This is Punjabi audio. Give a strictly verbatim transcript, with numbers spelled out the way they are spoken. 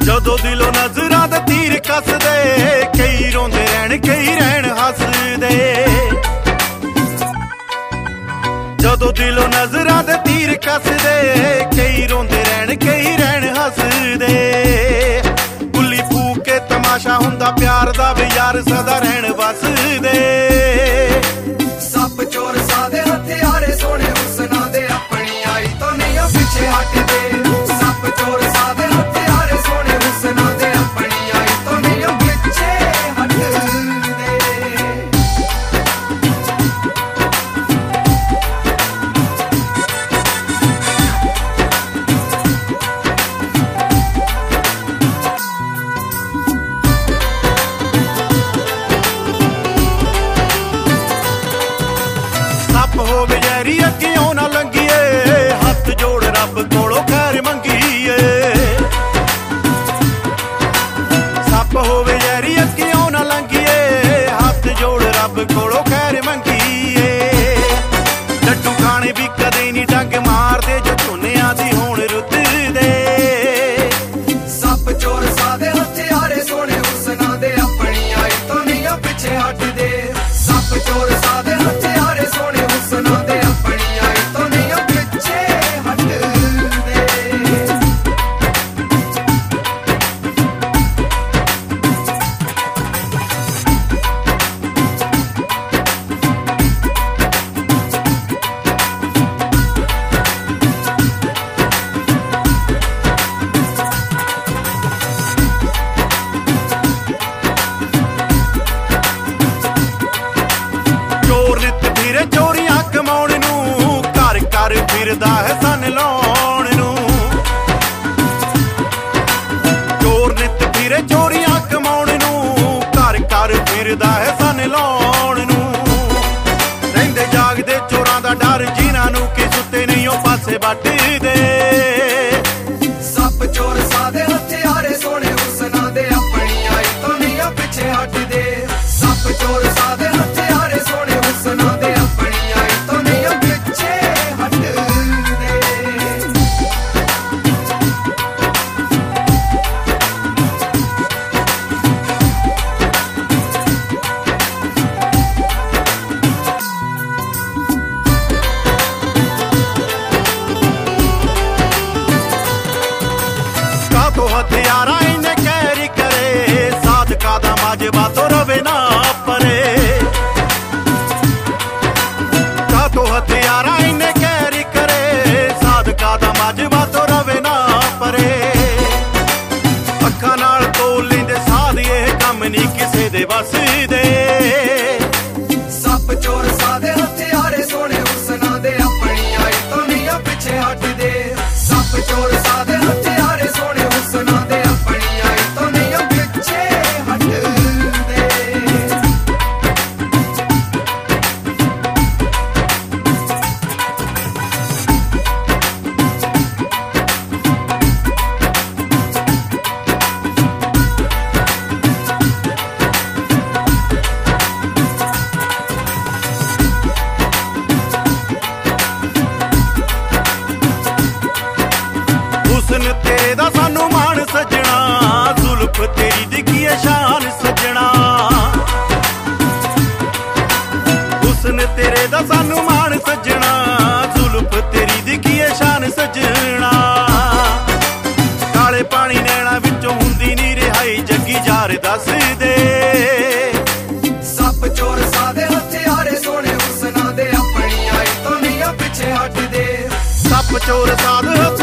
ਜਦੋਂ ਦਿਲੋਂ ਨਜ਼ਰਾਂ ਦੇ ਤੀਰ ਕੱਸਦੇ, ਕਈ ਰੋਂਦੇ ਰਹਿਣ ਕਈ ਰਹਿਣ ਹੱਸਦੇ। ਜਦੋਂ ਦਿਲੋਂ ਨਜ਼ਰਾਂ ਦੇ ਤੀਰ ਕੱਸਦੇ, ਕਈ ਰੋਂਦੇ ਰਹਿਣ ਕਈ ਰਹਿਣ ਹੱਸਦੇ। ਗੁੱਲੀ ਫੂਕ ਕੇ ਤਮਾਸ਼ਾ ਹੁੰਦਾ ਪਿਆਰ ਦਾ ਵੀ ਯਾਰ ਸਦਾ ਰਹਿਣ ਵਸਦੇ। ਸੱਪ ਚੋਰ ਸਾਦੇ ਹਥਿਆਰੇ ਸੋਹਣੇ ਹੁਸਨਾਂ ਦੇ, ਆਪਣੀ ਆਈ ਤੋਂ ਨਹੀਂ ਪਿੱਛੇ ਹਟਦੇ। ਸੱਪ ਚੋਰ ਸਾਦੇ ਹਥਿਆਰੇ ਸੋਹਣੇ ਹੁਸਨਾਂ ਦੇ, ਆਪਣੀ ਆਈ ਤੋਂ ਨਹੀਂ ਪਿੱਛੇ ਹਟਦੇ। ਹੋਵੇ ਯਾਰੀ ਅੱਗਿਓਂ ਨਾ ਲੰਘੀਏ, ਹੱਥ ਜੋੜ ਰੱਬ ਕੋਲੋਂ ਖੈਰ ਮੰਗੀਏ। ਸੱਪ ਹੋਵੇ ਯਾਰੀ ਅੱਗਿਓਂ ਨਾ ਲੰਘੀਏ, ਹੱਥ ਜੋੜ ਰੱਬ ਕੋਲੋਂ ਖੈਰ ਮੰਗੀਏ। ਲੱਡੂ ਖਾਣੇ ਵੀ ਕਦੇ ਨਹੀਂ ਡੰਗ ਮਾਰਦੇ, ਜੋ ਝੋਨਿਆਂ ਦੀ ਹੋਣ ਰੁੱਤਦੇ। ਸੱਪ ਚੋਰ ਸਾਦੇ ਹਥਿਆਰੇ ਸੋਹਣੇ ਹੁਸਨਾਂ ਦੇ, ਆਪਣੀ ਆਈ ਤੋਂ ਨਹੀਂ ਪਿੱਛੇ ਹਟਦੇ। ਸੱਪ ਚੋਰ ਸਾਦੇ ਹਥਿਆਰੇ ਸੋਹਣੇ ਹੁਸਨਾਂ ਦੇ, ਆਪਣੀ ਆਈ ਤੋਂ ਨਹੀਂ ਪਿੱਛੇ ਹਟਦੇ। ਚੋਰ ਨਿੱਤ ਫਿਰੇ ਚੋਰੀਆਂ ਕਮਾਉਣ ਨੂੰ, ਘਰ ਘਰ ਫਿਰਦਾ ਹੈ ਸੰਨ ਲਾਉਣ ਨੂੰ। ਚੋਰ ਨਿੱਤ ਫਿਰੇ ਚੋਰੀਆਂ ਕਮਾਉਣ ਨੂੰ, ਘਰ ਘਰ ਫਿਰਦਾ ਹੈ ਸੰਨ ਲਾਉਣ ਨੂੰ। ਰਹਿੰਦੇ ਜਾਗਦੇ ਚੋਰਾਂ ਦਾ ਡਰ, ਜਿਨ੍ਹਾਂ ਨੂੰ ਕਿ ਸੁੱਤੇ ਨਹੀਂ ਉਹ ਪਾਸੇ ਵੱਟਦੇ। ਸੱਪ ਚੋਰ ਸਾਦੇ ਹਥਿਆਰੇ ਸੋਹਣੇ ਹੁਸਨਾਂ ਦੇ, ਆਪਣੀ ਆਈ ਤੋਂ ਨਹੀਂ ਪਿੱਛੇ ਹਟਦੇ। ਸੱਪ ਚੋਰ ਸਾਦੇ ਹਥਿਆਰੇ ਸੋਹਣੇ ਹੁਸਨਾਂ ਦੇ, ਆਪਣੀ ਆਈ ਤੋਂ ਨਹੀਂ ਪਿੱਛੇ ਹਟਦੇ। ਕਾਤੋਂ ਹਥਿਆਰਾਂ ਇਹਨੇ ਕਹਿਰੀ ਕਰੇ, ਸਾਧਕਾ ਦਾ ਮਾਜਵਾ ਤੋਂ ਰਵੇ ਨਾ ਪਰੇ। ਕਾਤੋਂ ਹਥਿਆਰਾਂ ਇਹਨੇ ਕਹਿਰੀ ਕਰੇ, ਸਾਧਕਾ ਦਾ ਮਾਜਵਾ ਤੋਂ ਰਵੇ ਨਾ ਪਰੇ। ਅੱਖਾਂ ਨਾਲ ਤੋਲ ਲੈਂਦੇ ਸਾਧ, ਇਹ ਕੰਮ ਨਹੀਂ ਕਿਸੇ ਦੇ ਵਸਦੇ। ਸੱਪ ਚੋਰ ਸਾਦੇ ਹਥਿਆਰੇ ਸੋਹਣੇ ਹੁਸਨਾਂ ਦੇ, ਆਪਣੀ ਆਈ ਤੋਂ ਨਹੀਂ ਪਿੱਛੇ ਹਟਦੇ। ਸੱਪ ਚੋਰ ਸਾਦੇ ਹਥਿਆਰੇ ਸੋਹਣੇ ਹੁਸਨਾਂ ਦੇ, ਆਪਣੀ ਆਈ ਤੋਂ ਨਹੀਂ ਪਿੱਛੇ ਹਟਦੇ। ਹੁਸਨ ਤੇਰੇ ਦਾ ਸਾਨੂੰ ਮਾਣ ਸੱਜਣਾ, ਜ਼ੁਲਫ ਤੇਰੀ ਦਿਖੀ ਏ ਸ਼ਾਨ ਸੱਜਣਾ। ਹੁਸਨ ਤੇਰੇ ਦਾ ਸਾਨੂੰ ਮਾਣ ਸੱਜਣਾ, ਜ਼ੁਲਫ ਤੇਰੀ ਦਿਖੀ ਏ ਸ਼ਾਨ ਸੱਜਣਾ। ਕਾਲੇ ਪਾਣੀ ਨੈਣਾ ਵਿੱਚੋਂ ਹੁੰਦੀ ਨੀ ਰਿਹਾਈ, ਜੱਗੀ ਯਾਰ ਦੱਸਦੇ। ਸੱਪ ਚੋਰ ਸਾਦੇ ਹਥਿਆਰੇ ਸੋਹਣੇ ਹੁਸਨਾਂ ਦੇ, ਆਪਣੀ ਆਈ ਤੋਂ ਨਹੀਂ ਪਿੱਛੇ ਹਟਦੇ। ਸੱਪ ਚੋਰ ਸਾਧ